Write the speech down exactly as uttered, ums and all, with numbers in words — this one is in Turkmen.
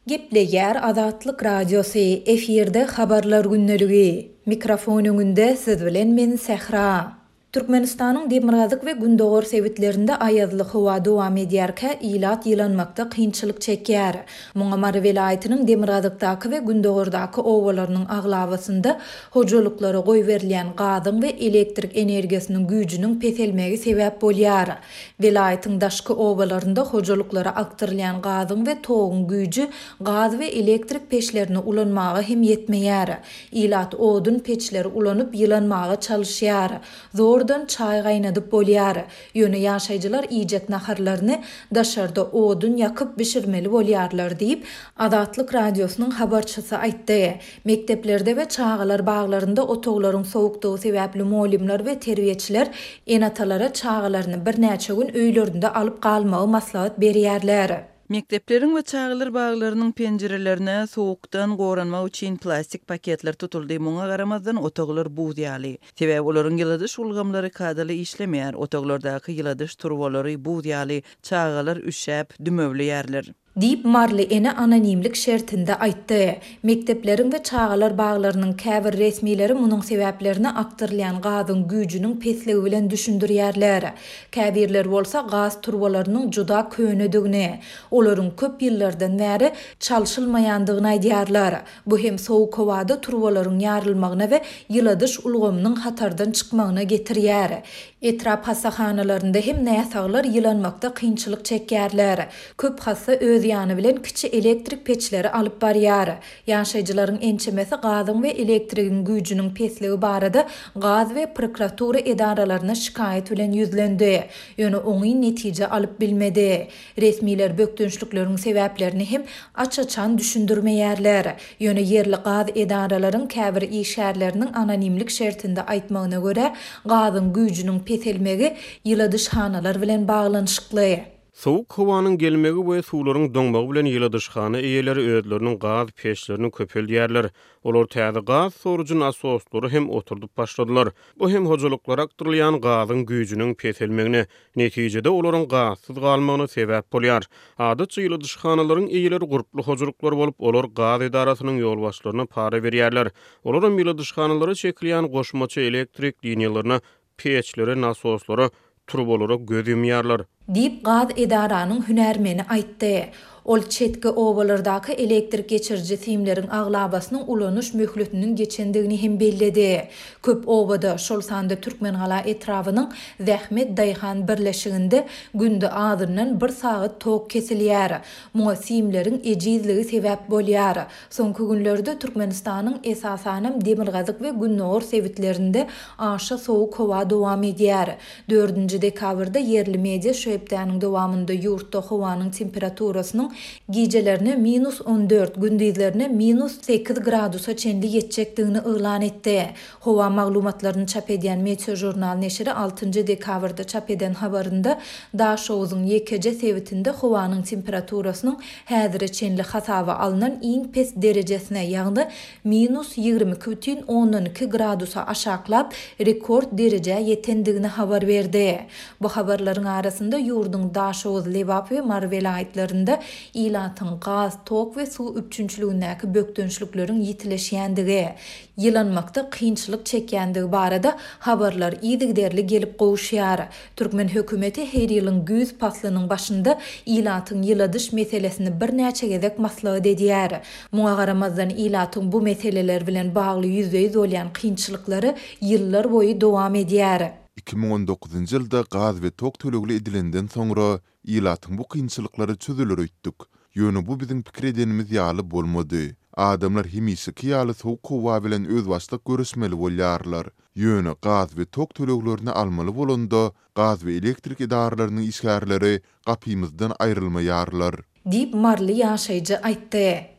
Gepleger Azatlyk Radiosu efirde habarlar günneligi. Mikrofon öňünde siz bilen men Sehra. Türkmenistanyň Demirgazyk we Gündogor sewitlerinde aýazly howa dowam edýärkä ilat ýylanmakda kynçylyk çekýär. Muňamar welaýatynyň Demirgazykdaky we Gündogordaky owalarynyň aglabasynda hojalyklara goý berilýän gazyň we elektrik energiýasiniň güýjüniň peselmegi sebäp bolýar. Welaýatyň daşky owalarynda hojalyklara aktarylýan gazyň we togyň güýjü gaz we elektrik peşlerini ulanmagy hem ýetmeýär. Ilat odun peçleri ulanyp ýylanmagy çalışýar. Zor çay gaynadyp bolýar. Ýöne ýaşaýjylar iýjek naharlaryny daşarda odun ýakyp bişirmeli bolýarlar diýip Azatlyk Radiosynyň habarçysy aýtdy. Mekteplerde we çağalar baglarynda otoglaryň sowukdygy sebäpli molimler we terbiýeçiler enatalara çağalaryny bir näçe gün öýlerinde alyp galmagy maslahat berýärler. Mektepleriň we çağalar baglarynyň penjerelerine sowukdan goranmak üçin plastik paketler tutuldy. Muňa garamazdan otoglar buýdýaly. Sebäbi olaryň ýyladyş ulgamlary kadaly işlemeýär. Otoglardaky ýyladyş turbalary buýdýaly, çağalar üşäp dümewli ýerler. Diýip Marly ene anonimlik şertinde aýtdy. Mektepleriň we çağalar baglarynyň käbir resmileri munyň sebäplerini aktarylýan gazyň güýjüniň pesligi bilen düşündirýärler. Käbirler bolsa gaz turbalarynyň juda könedigini, olaryň köp ýyllardan bäri çalşylmaýandygyny aýdýarlar. Bu hem sowuk howada turbalaryň ýarylmagyna we ýyladyş ulgamynyň hatardan çykmagyna getirýär. Etrap hassahanalarynda hem näsaglar ýylanmakda kynçylyk çekýärler. Köp hassa öz ýany bilen kiçi elektrik peçleri alyp barýar. Ýaşaýjylaryň ençemesi gazyň we elektrigiň güýjüniň pesligi barada gaz we prokuratura edaralaryna şikaýet bilen ýüzlendi. Ýöne oňy netije alyp bilmedi. Resmiler bökdünçlikleriň sebäplerini hem açaçan düşündirmeýärler. Ýöne ýerli gaz edaralaryň käbir işgärleriniň anonimlik şertinde aýtmagyna görä gazyň güýjüniň peselmegi ýyladyş hanalar bilen baglanyşykly. Sowuk howanyň gelmegi we suwlaryň doňmagy bilen ýyladyşhana eýeleri özleriniň gaz peşlerini köpeldýärler. Olar täze gaz sorucun asoslary hem oturdup başladylar. Bu hem hojalyklara aktarylýan gazyň güýjüniň peselmegine, netijede olaryň gazsyz galmagyna sebäp bolýar. Adatça ýyladyşhanalaryň eýeleri guruply hojalyklar bolup, olar gaz edarasynyň ýolbaşlaryna para berýärler. Olaryň ýyladyşhanalary çekilýän goşmaçy elektrik liniýalaryna, peçlere, nasoslary, turbalara göz ýumýarlar. Diýip gaz edaranyň hünärmeni aýtdy. Ol çetki owalardaky elektrik geçirji simleriň aglabasynyň ulanyş möhletiniň geçendigini hem belledi. Köp owada şol sanda Türkmengala etrawynyň Zähmet Daýhan birleşiginde günde azyndan bir saat tok kesilýär. Muňa simleriň ejizligi sebäp bolýar. Soňky günlerde Türkmenistanyň esasanam Demirgazyk we Günnogor sewitlerinde aşa sowuk howa dowam edýär. dördünji dekabrda yerli media şöýpdäniň dowamynda ýurtda howanyň temperaturasynyň gecelerine minus on dört, gündüzlerine minus sekiz gradusa çenli geçecekdigini ılan etdi. Hova maglumatlaryny çap edýän Meteo jurnal neşri altynjy dekabrda çap eden habarynda Daşowzyň ýekece sewitinde howanyň temperaturasynyň häzire çenli hasaby alynan iň pes derejesine ýagny minus ýigirme iki бүтүn on iki gradusa aşaklap rekord dereje ýetendigini habar berdi. Bu habarlaryň arasynda ýurdun Daşow, Lebap we Mar welaýatlarynda ilatyň gaz, tok we suw üçünçligindäki bökdünçlikleriň ýitileşýändigi, ýylanmakda kynçylyk çekýändigi barada habarlar ýygyderli gelip gowuşýar. Türkmen hökümeti her ýylyň güz paslynyň başynda ilatyň ýyladyş meselesini bir näçe gezek maslahat edýär. Muňa garamazdan ilatyň bu meseleler bilen bagly ýüzde ýüz bolýan kynçylyklary ýyllar boýy dowam edýär. iki ming on dokuzunjy ýylda gaz we tok tölegli edilenden soňra ilatyň bu kynçylyklary çözüler öýtdik. Ýöne bu biziň pikir edenimiz ýaly bolmady. Adamlar hemisiki ýaly sowuk howa bilen öz başlyk görüşmeli bolýarlar. Ýöne gaz we tok töleglerini almaly bolanda gaz we elektrik edaralarynyň işgärleri gapymyzdan aýrylmaýarlar. Diýip Marly ýaşaýjy aýtdy.